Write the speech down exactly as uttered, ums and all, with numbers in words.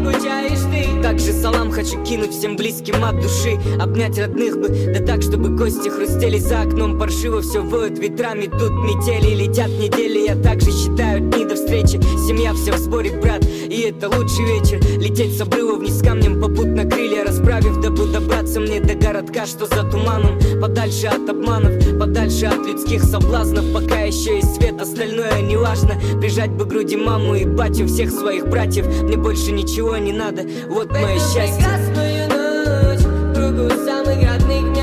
скучаешь ты. Также салам хочу кинуть всем близким от души. Обнять родных бы, да так, чтобы кости хрустели. За окном паршиво все воют ветрами. Тут метели, летят недели. Я также считаю дни до встречи. Семья вся в сборе, брат, и это лучший вечер. Лететь с обрыва вниз камнем, попутно крылья расправив, дабы добраться мне до городка, что за туманом. Подальше от обманов, подальше от людских соблазнов. Пока еще есть свет, остальное не важно. Прижать бы к груди маму и батю, всех своих братьев. Мне больше ничего не надо, вот мое счастье. В эту прекрасную ночь, в кругу самых родных дней